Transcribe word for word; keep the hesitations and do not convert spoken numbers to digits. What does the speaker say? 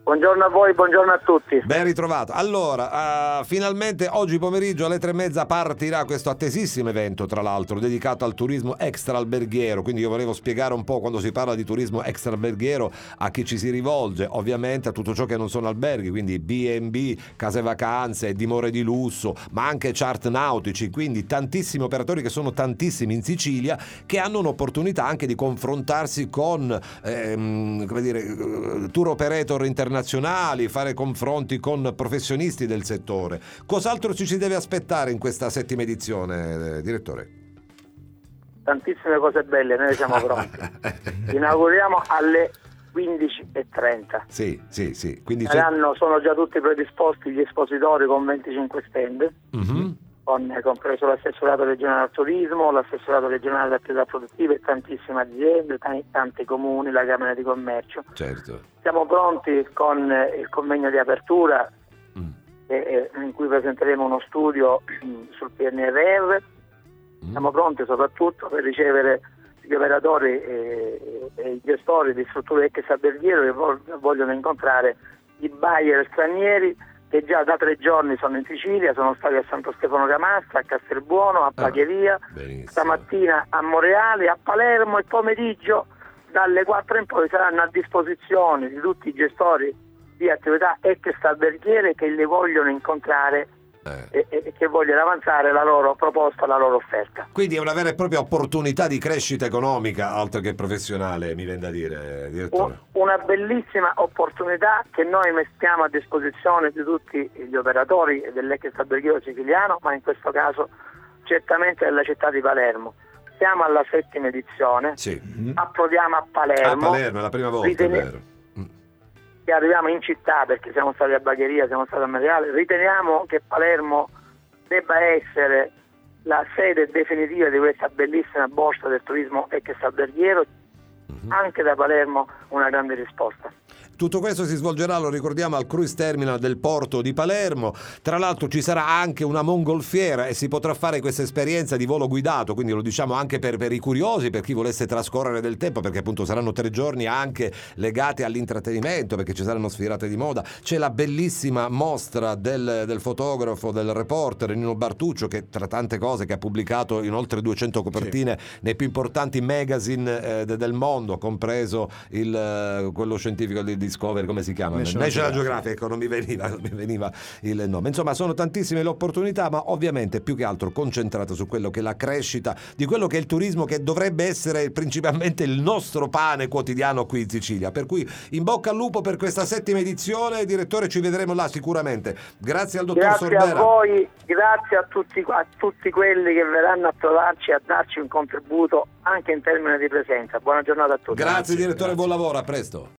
Buongiorno a voi, buongiorno a tutti. Ben ritrovato. Allora, uh, finalmente oggi pomeriggio alle tre e mezza partirà questo attesissimo evento, tra l'altro, dedicato al turismo extraalberghiero. Quindi io volevo spiegare un po', quando si parla di turismo extraalberghiero, a chi ci si rivolge. Ovviamente a tutto ciò che non sono alberghi, quindi B and B, case vacanze, dimore di lusso, ma anche chart nautici. Quindi tantissimi operatori, che sono tantissimi in Sicilia, che hanno un'opportunità anche di confrontarsi con ehm, come dire, tour operator internazionali, nazionali, fare confronti con professionisti del settore. Cos'altro ci si deve aspettare in questa settima edizione, eh, direttore? Tantissime cose belle, noi siamo pronti. Inauguriamo alle quindici e trenta. Sì, sì, sì. Quindi Saranno, sono già tutti predisposti gli espositori con venticinque stand, mm-hmm. con, compreso l'assessorato regionale al turismo, l'assessorato regionale alle attività produttive, tantissime aziende, tanti, tanti comuni, la Camera di Commercio. Certo. Siamo pronti con eh, il convegno di apertura mm. eh, in cui presenteremo uno studio sul P N R R. Mm. Siamo pronti soprattutto per ricevere gli operatori e, e i gestori di strutture extraalberghiere che vo- vogliono incontrare i buyer stranieri che già da tre giorni sono in Sicilia, sono stati a Santo Stefano Camastra, a Castelbuono, a Pagheria, ah, stamattina a Monreale, a Palermo, e pomeriggio dalle quattro in poi saranno a disposizione di tutti i gestori di attività extraalberghiere che li vogliono incontrare eh. e, e che vogliono avanzare la loro proposta, la loro offerta. Quindi è una vera e propria opportunità di crescita economica, oltre che professionale, mi viene da dire, direttore. Un, una bellissima opportunità che noi mettiamo a disposizione di tutti gli operatori dell'extraalberghiero siciliano, ma in questo caso certamente della città di Palermo. Siamo alla settima edizione, sì. approdiamo a Palermo. A Palermo è la prima volta, Ritene- è vero. Mm. Che arriviamo in città, perché siamo stati a Bagheria, siamo stati a Monreale. Riteniamo che Palermo debba essere la sede definitiva di questa bellissima borsa del turismo extraalberghiero. Mm-hmm. Anche da Palermo una grande risposta. Tutto questo si svolgerà, lo ricordiamo, al Cruise Terminal del porto di Palermo. Tra l'altro ci sarà anche una mongolfiera e si potrà fare questa esperienza di volo guidato, quindi lo diciamo anche per, per i curiosi, per chi volesse trascorrere del tempo, perché appunto saranno tre giorni anche legati all'intrattenimento, perché ci saranno sfilate di moda. C'è la bellissima mostra del, del fotografo, del reporter Nino Bartuccio, che tra tante cose che ha pubblicato in oltre duecento copertine sì. nei più importanti magazine eh, del mondo, compreso il, eh, quello scientifico di Discovery, come si chiama? National, National Geographic, ecco, non mi veniva, non mi veniva il nome. Insomma, sono tantissime le opportunità, ma ovviamente più che altro concentrato su quello che è la crescita di quello che è il turismo, che dovrebbe essere principalmente il nostro pane quotidiano qui in Sicilia. Per cui in bocca al lupo per questa settima edizione, direttore, ci vedremo là sicuramente. Grazie al dottor grazie Sorbera. Grazie a voi, grazie a tutti, a tutti quelli che verranno a trovarci, a darci un contributo anche in termini di presenza. Buona giornata a tutti. Grazie, grazie direttore, grazie. Buon lavoro, a presto.